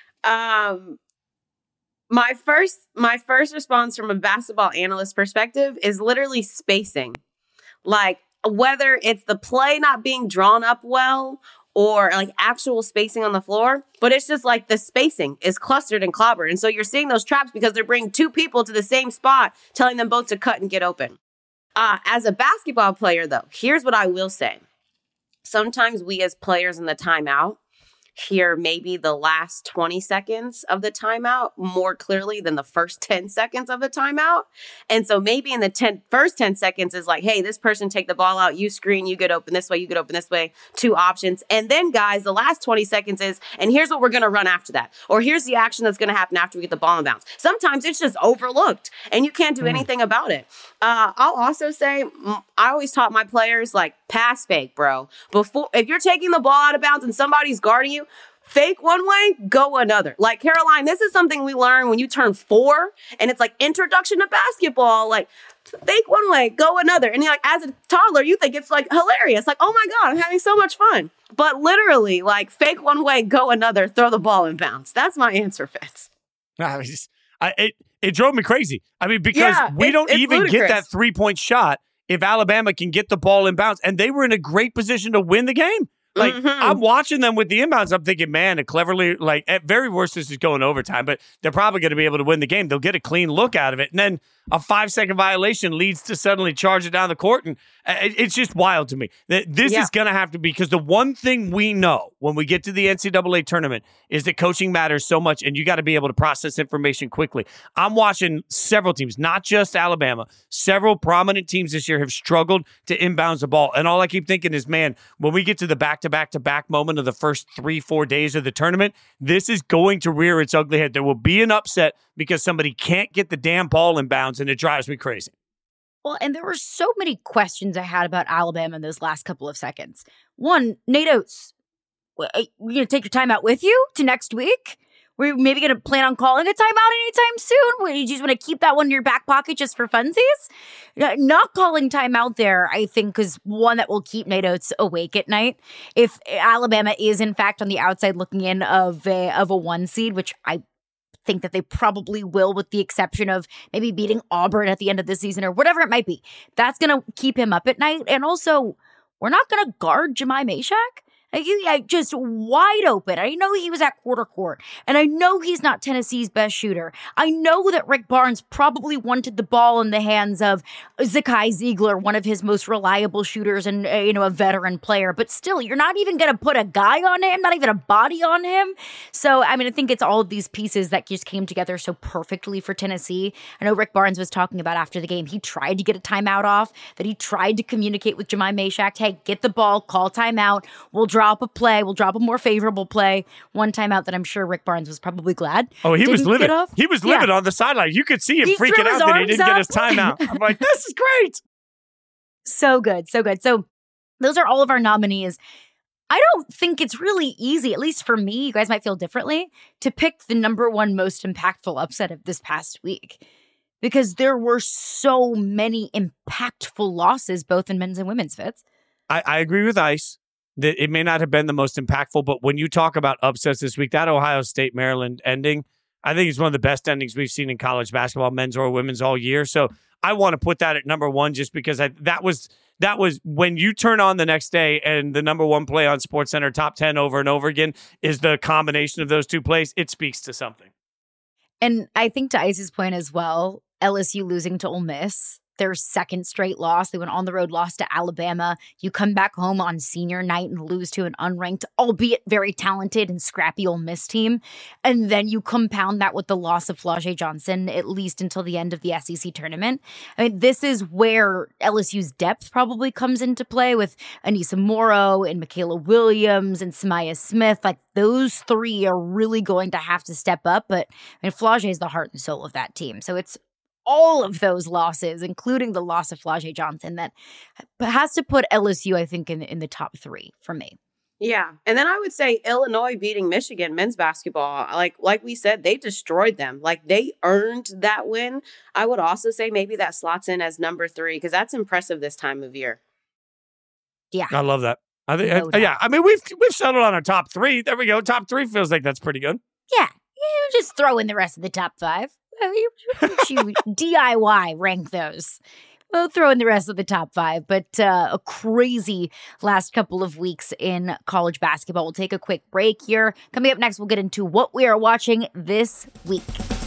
Um, my first, my first response from a basketball analyst perspective is literally spacing. Like whether it's the play not being drawn up well or like actual spacing on the floor, but it's just like the spacing is clustered and clobbered. And so you're seeing those traps because they're bringing two people to the same spot, telling them both to cut and get open. Uh, as a basketball player, though, here's what I will say. Sometimes we as players in the timeout hear maybe the last twenty seconds of the timeout more clearly than the first ten seconds of the timeout. And so maybe in the ten, first ten seconds is like, hey, this person take the ball out, you screen, you get open this way, you get open this way, two options. And then, guys, the last twenty seconds is, and here's what we're going to run after that. Or here's the action that's going to happen after we get the ball in bounds. Sometimes it's just overlooked and you can't do mm. anything about it. Uh, I'll also say, I always taught my players, like, pass fake, bro. Before, if you're taking the ball out of bounds and somebody's guarding you, fake one way, go another. Like, Caroline, this is something we learn when you turn four and it's like introduction to basketball. Like, fake one way, go another. And you're like, as a toddler, you think it's like hilarious. Like, oh my God, I'm having so much fun. But literally, like, fake one way, go another, throw the ball in bounds. That's my answer, Fitz. I just, I, it, it drove me crazy. I mean, because yeah, we it's, don't it's even ludicrous. get that three-point shot if Alabama can get the ball in bounds. And they were in a great position to win the game. Like, mm-hmm. I'm watching them with the inbounds. I'm thinking, man, it cleverly, like, at very worst, this is going overtime, but they're probably going to be able to win the game. They'll get a clean look out of it. And then a five-second violation leads to suddenly charging down the court. And it's just wild to me. This yeah. is going to have to be, because the one thing we know when we get to the N C double A tournament is that coaching matters so much, and you got to be able to process information quickly. I'm watching several teams, not just Alabama. Several prominent teams this year have struggled to inbounds the ball. And all I keep thinking is, man, when we get to the back-to-back-to-back moment of the first three, four days of the tournament, this is going to rear its ugly head. There will be an upset because somebody can't get the damn ball in bounds, and it drives me crazy. Well, and there were so many questions I had about Alabama in those last couple of seconds. One, Nate Oates, are you going to take your timeout with you to next week? We're maybe going to plan on calling a timeout anytime soon? Or you just want to keep that one in your back pocket just for funsies? Not calling timeout there, I think, is one that will keep Nate Oates awake at night. If Alabama is, in fact, on the outside looking in of a, of a one seed, which I think that they probably will, with the exception of maybe beating Auburn at the end of the season or whatever it might be. That's going to keep him up at night. And also, we're not going to guard Jemai Mashack. Like, he, just wide open. I know he was at quarter court, and I know he's not Tennessee's best shooter. I know that Rick Barnes probably wanted the ball in the hands of Zakai Ziegler, one of his most reliable shooters and, uh, you know, a veteran player. But still, you're not even going to put a guy on him, not even a body on him. So, I mean, I think it's all of these pieces that just came together so perfectly for Tennessee. I know Rick Barnes was talking about after the game, he tried to get a timeout off, that he tried to communicate with Jemai Mashack, hey, get the ball, call timeout, we'll drop a play. We'll drop a more favorable play. One timeout that I'm sure Rick Barnes was probably glad. Oh, he was livid. He was livid yeah. on the sideline. You could see him he freaking out that he didn't up. get his timeout. I'm like, this is great. So good. So good. So those are all of our nominees. I don't think it's really easy, at least for me, you guys might feel differently, to pick the number one most impactful upset of this past week. Because there were so many impactful losses, both in men's and women's fits. I, I agree with Ice. That it may not have been the most impactful, but when you talk about upsets this week, that Ohio State-Maryland ending, I think it's one of the best endings we've seen in college basketball, men's or women's, all year. So I want to put that at number one just because I, that was that was when you turn on the next day and the number one play on SportsCenter top ten over and over again is the combination of those two plays, it speaks to something. And I think to Ice's point as well, L S U losing to Ole Miss, their second straight loss. They went on the road, lost to Alabama. You come back home on senior night and lose to an unranked, albeit very talented and scrappy Ole Miss team. And then you compound that with the loss of Flau'jae Johnson, at least until the end of the S E C tournament. I mean, this is where L S U's depth probably comes into play with Anissa Morrow and Michaela Williams and Samaya Smith. Like, those three are really going to have to step up. But I mean, Flau'jae is the heart and soul of that team. So it's all of those losses, including the loss of Flau'jae Johnson, that has to put L S U, I think, in, in the top three for me. Yeah. And then I would say Illinois beating Michigan men's basketball. Like, like we said, they destroyed them. Like, they earned that win. I would also say maybe that slots in as number three, because that's impressive this time of year. Yeah. I love that. I think, no uh, yeah. I mean, we've we've settled on our top three. There we go. Top three feels like that's pretty good. Yeah. You just throw in the rest of the top five. You D I Y rank those. We'll throw in the rest of the top five, but uh, a crazy last couple of weeks in college basketball. We'll take a quick break here. Coming up next, we'll get into what we are watching this week.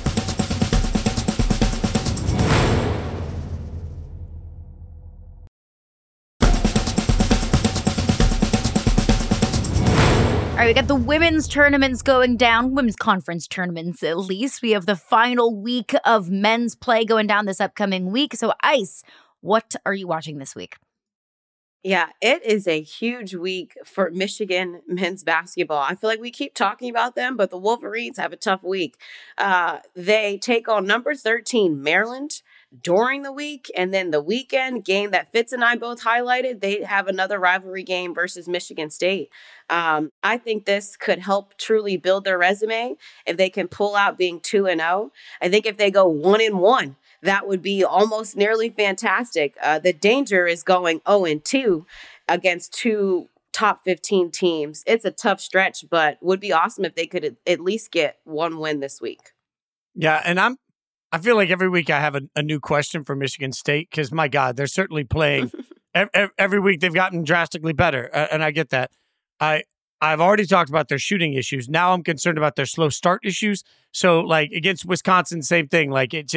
All right, we got the women's tournaments going down, women's conference tournaments at least. We have the final week of men's play going down this upcoming week. So, Ice, what are you watching this week? Yeah, it is a huge week for Michigan men's basketball. I feel like we keep talking about them, but the Wolverines have a tough week. Uh, they take on number thirteen, Maryland, during the week, and then the weekend game that Fitz and I both highlighted, they have another rivalry game versus Michigan State. Um, I think this could help truly build their resume if they can pull out being two and oh. I think if they go one and one, that would be almost nearly fantastic. Uh, the danger is going oh and two against two top fifteen teams. It's a tough stretch, but would be awesome if they could at least get one win this week. Yeah, and I'm I feel like every week I have a, a new question for Michigan State because, my God, they're certainly playing. every, every week they've gotten drastically better, uh, and I get that. I, I've already talked about their shooting issues. Now I'm concerned about their slow start issues. So, like, against Wisconsin, same thing. Like, it just,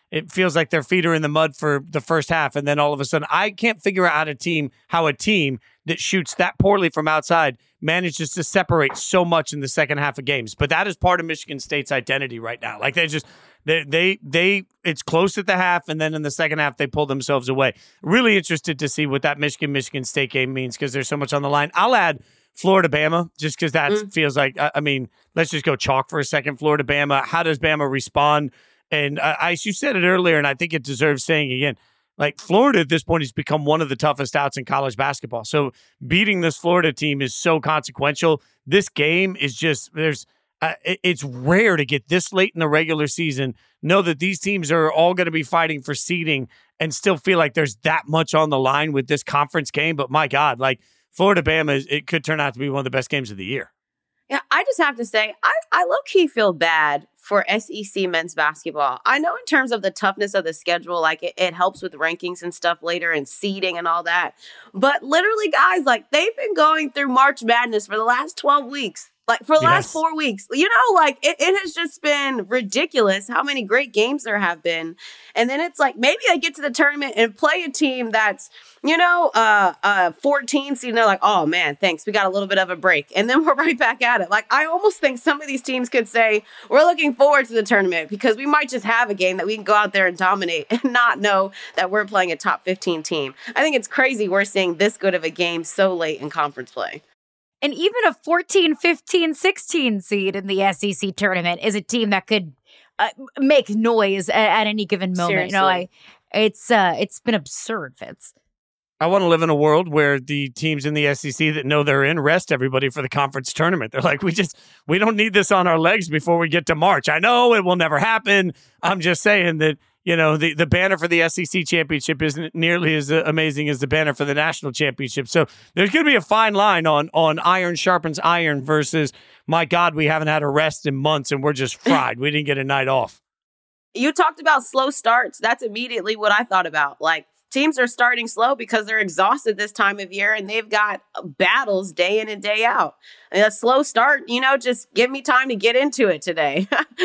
it feels like their feet are in the mud for the first half. And then all of a sudden, I can't figure out a team, how a team that shoots that poorly from outside manages to separate so much in the second half of games. But that is part of Michigan State's identity right now. Like they just, they, they, they, it's close at the half. And then in the second half, they pull themselves away. Really interested to see what that Michigan, Michigan State game means because there's so much on the line. I'll add Florida, Bama, just because that mm. feels like, I, I mean, let's just go chalk for a second. Florida, Bama. How does Bama respond? And uh, Ice, you said it earlier, and I think it deserves saying again. Like Florida at this point has become one of the toughest outs in college basketball. So beating this Florida team is so consequential. This game is just, there's, uh, it, it's rare to get this late in the regular season, know that these teams are all going to be fighting for seeding and still feel like there's that much on the line with this conference game. But my God, like Florida, Bama, it could turn out to be one of the best games of the year. Yeah, I just have to say, I, I low-key feel bad for S E C men's basketball. I know in terms of the toughness of the schedule, like it, it helps with rankings and stuff later and seeding and all that. But literally, guys, like they've been going through March Madness for the last twelve weeks. Like for the yes. last four weeks, you know, like it, it has just been ridiculous how many great games there have been. And then it's like, maybe they get to the tournament and play a team that's, you know, uh, uh, fourteen seed. And they're like, oh man, thanks. We got a little bit of a break. And then we're right back at it. Like, I almost think some of these teams could say, we're looking forward to the tournament because we might just have a game that we can go out there and dominate and not know that we're playing a top fifteen team. I think it's crazy we're seeing this good of a game so late in conference play. And even a fourteen, fifteen, sixteen seed in the S E C tournament is a team that could uh, make noise at, at any given moment. Seriously. You know, I, it's uh, it's been absurd, Fitz. I want to live in a world where the teams in the S E C that know they're in rest everybody for the conference tournament. They're like, we just, we don't need this on our legs before we get to March. I know it will never happen. I'm just saying that, you know, the, the banner for the S E C championship isn't nearly as uh, amazing as the banner for the national championship. So there's going to be a fine line on on iron sharpens iron versus, my God, we haven't had a rest in months and we're just fried. We didn't get a night off. You talked about slow starts. That's immediately what I thought about. Like, teams are starting slow because they're exhausted this time of year and they've got battles day in and day out. And a slow start, you know, just give me time to get into it today.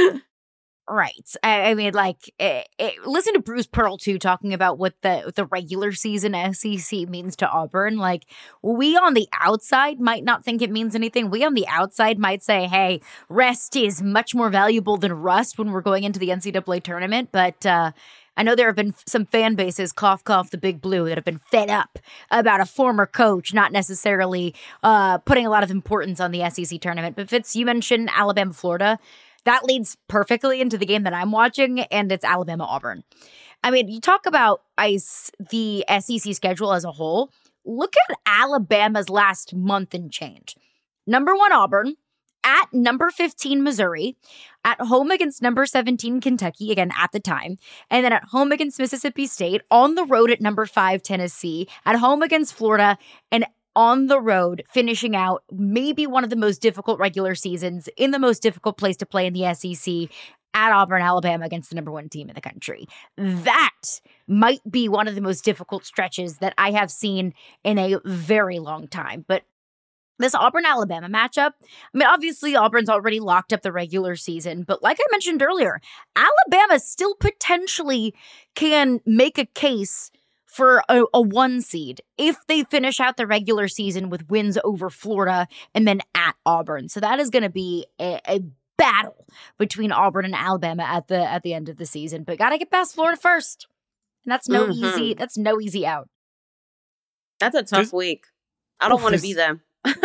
Right. I, I mean, like, it, it, listen to Bruce Pearl, too, talking about what the what the regular season S E C means to Auburn. Like, we on the outside might not think it means anything. We on the outside might say, hey, rest is much more valuable than rust when we're going into the N C double A tournament. But uh, I know there have been some fan bases, cough, cough, the big blue, that have been fed up about a former coach not necessarily uh, putting a lot of importance on the S E C tournament. But Fitz, you mentioned Alabama, Florida. That leads perfectly into the game that I'm watching, and it's Alabama-Auburn. I mean, you talk about Ice, the S E C schedule as a whole. Look at Alabama's last month and change. Number one, Auburn. At number fifteen, Missouri. At home against number seventeen, Kentucky, again, at the time. And then at home against Mississippi State. On the road at number five, Tennessee. At home against Florida. And on the road, finishing out maybe one of the most difficult regular seasons in the most difficult place to play in the S E C at Auburn, Alabama, against the number one team in the country. That might be one of the most difficult stretches that I have seen in a very long time. But this Auburn-Alabama matchup, I mean, obviously Auburn's already locked up the regular season, but like I mentioned earlier, Alabama still potentially can make a case for a, a one seed if they finish out the regular season with wins over Florida and then at Auburn. So that is going to be a, a battle between Auburn and Alabama at the at the end of the season. But got to get past Florida first. And that's no mm-hmm. easy, that's no easy out. That's a tough this, week. I don't want to be them.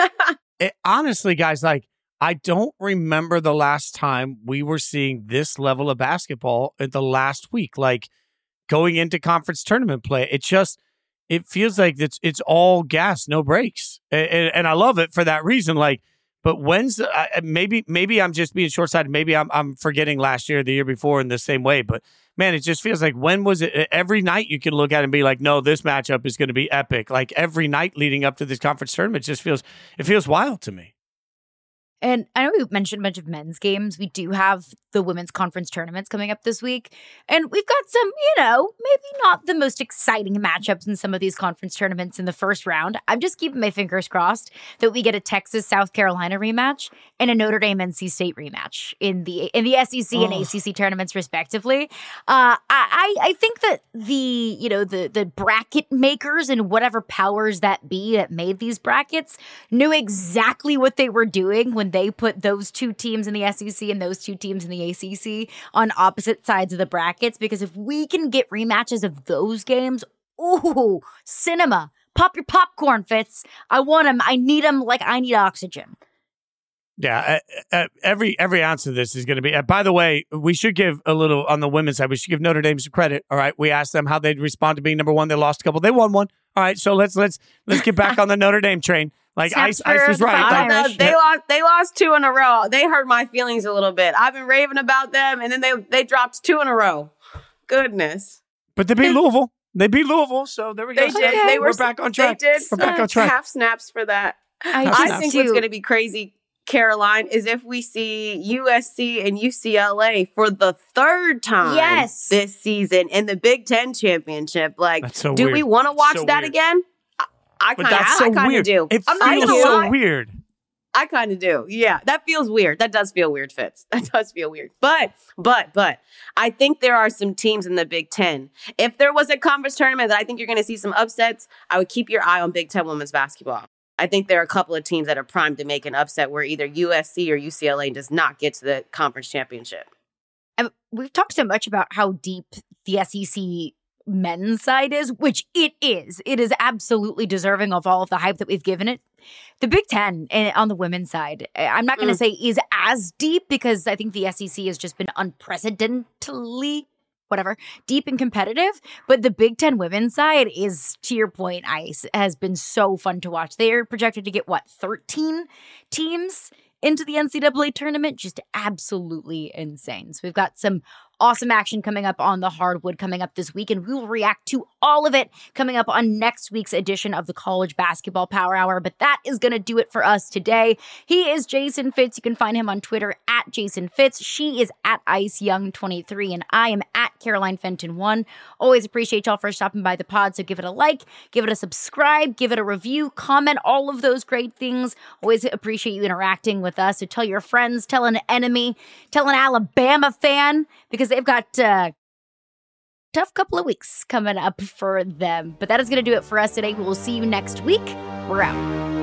it, honestly, guys, like, I don't remember the last time we were seeing this level of basketball in the last week. Like, going into conference tournament play, it just, it feels like it's it's all gas, no brakes. And, and, and I love it for that reason. Like, but when's, uh, maybe maybe I'm just being short-sighted. Maybe I'm I'm forgetting last year, the year before in the same way. But man, it just feels like, when was it? Every night you can look at it and be like, no, this matchup is going to be epic. Like every night leading up to this conference tournament just feels, it feels wild to me. And I know we mentioned a bunch of men's games. We do have the women's conference tournaments coming up this week. And we've got some, you know, maybe not the most exciting matchups in some of these conference tournaments in the first round. I'm just keeping my fingers crossed that we get a Texas-South Carolina rematch and a Notre Dame-N C State rematch in the in the S E C oh. and A C C tournaments, respectively. Uh, I, I think that the, you know, the, the bracket makers and whatever powers that be that made these brackets knew exactly what they were doing when they put those two teams in the S E C and those two teams in the A C C on opposite sides of the brackets, because if we can get rematches of those games, ooh, cinema. Pop your popcorn, Fitz. I want them. I need them like I need oxygen. Yeah, uh, uh, every every ounce of this is going to be. Uh, by the way, we should give a little on the women's side. We should give Notre Dame some credit. All right, we asked them how they'd respond to being number one. They lost a couple. They won one. All right, so let's let's let's get back on the Notre Dame train. Like Ice, Ice was right. Like, they yeah. lost. They lost two in a row. They hurt my feelings a little bit. I've been raving about them, and then they they dropped two in a row. Goodness. But they beat Louisville. They beat Louisville, so there we go. They did. Okay. They were we're back on track. They did. We're back on track. Half snaps for that. I, I think what's going to be crazy, Caroline, is if we see U S C and U C L A for the third time yes. this season in the Big Ten championship. Like, so do weird. we want to watch so that weird. again? I, I kind of so I kind of do. It I'm not feels gonna so lie. weird. I kind of do. Yeah, that feels weird. That does feel weird, Fitz. That does feel weird. But, but, but, I think there are some teams in the Big Ten. If there was a conference tournament that I think you're going to see some upsets, I would keep your eye on Big Ten women's basketball. I think there are a couple of teams that are primed to make an upset where either U S C or U C L A does not get to the conference championship. And we've talked so much about how deep the S E C men's side is, which it is. It is absolutely deserving of all of the hype that we've given it. The Big Ten on the women's side, I'm not going to mm. say is as deep, because I think the S E C has just been unprecedentedly, whatever, deep and competitive. But the Big Ten women's side is, to your point, Ice, has been so fun to watch. They are projected to get, what, thirteen teams into the N C double A tournament? Just absolutely insane. So we've got some awesome action coming up on the hardwood coming up this week, and we will react to all of it coming up on next week's edition of the College Basketball Power Hour. But that is going to do it for us today. He is Jason Fitz. You can find him on Twitter at Jason Fitz. She is at Ice Young twenty-three, and I am at Caroline Fenton one. Always appreciate y'all for stopping by the pod, so give it a like, give it a subscribe, give it a review, comment, all of those great things. Always appreciate you interacting with us. So tell your friends, tell an enemy, tell an Alabama fan, because they've got a uh, tough couple of weeks coming up for them. But that is going to do it for us today. We will see you next week. We're out.